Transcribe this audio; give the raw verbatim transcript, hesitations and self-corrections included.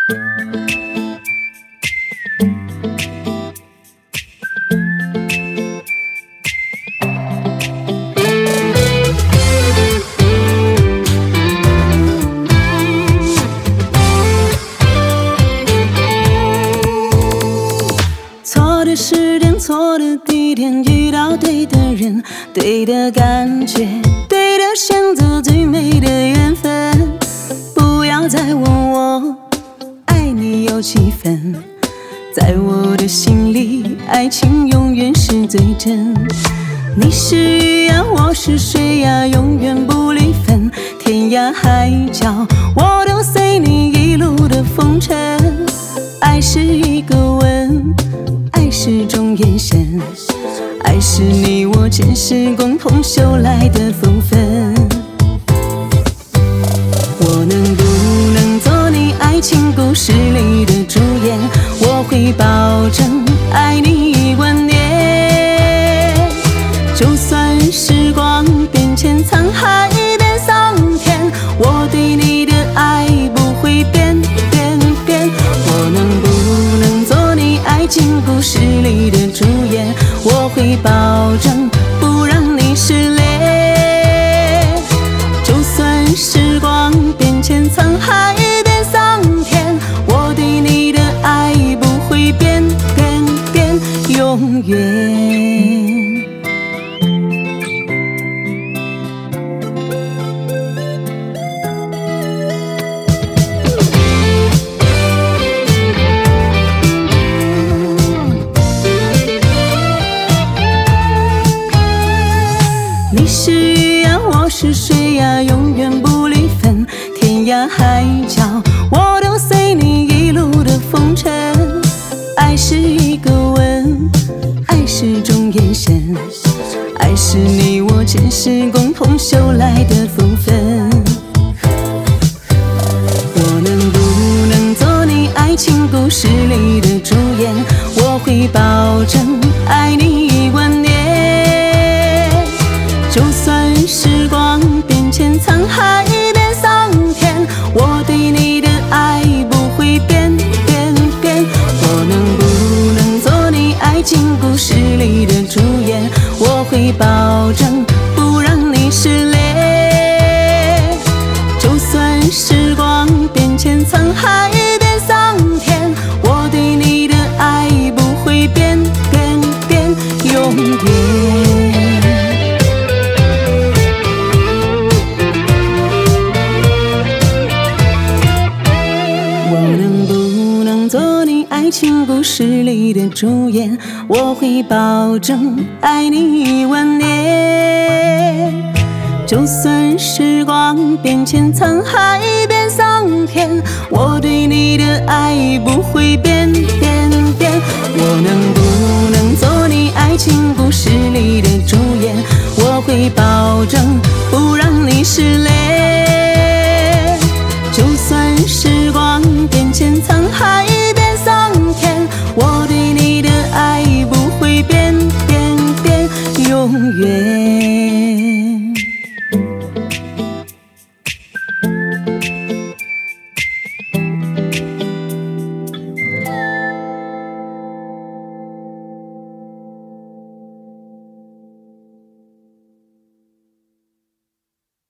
错的时间，错的地点，遇到对的人，对的感觉，对的选择，最美的缘分。不要再问我爱你有几分，在我的心里，爱情永远是最真。你是鱼呀，我是水呀，永远不离分。天涯海角，我都随你一路的风尘。爱是一个吻，爱是种眼神，爱是你我前世共同修来的福分。我能不能做你爱情故事里的主演？我会保证爱你一万年，就算时光变迁，沧海变桑田，我对你的爱不会变变变。我能不能做你爱情故事里的主演？我会保证不让你失恋，就算时光变迁，沧海变桑田，我对你的爱不会变变变，永远。你是鱼呀，我是水呀，永远不离分。天涯海角，我都随你一路的风尘。爱是一个吻，爱是种眼神，爱是你我前世共同修来的福分。我能不能做你爱情故事里的主演？我会保证爱你一万年，就算时光变迁，沧海变桑田，我对你的爱不会变变变。我能不能做你爱情故事里的主演？我会保证不让你失恋，就算时光变迁，沧海变桑田，我对你的爱不会变变变，永远。爱情故事里的主演，我会保证爱你一万年，就算时光变迁，沧海变桑田，我对你的爱不会变变变。我能不能做你爱情故事里的主演？我会保证不让你失恋，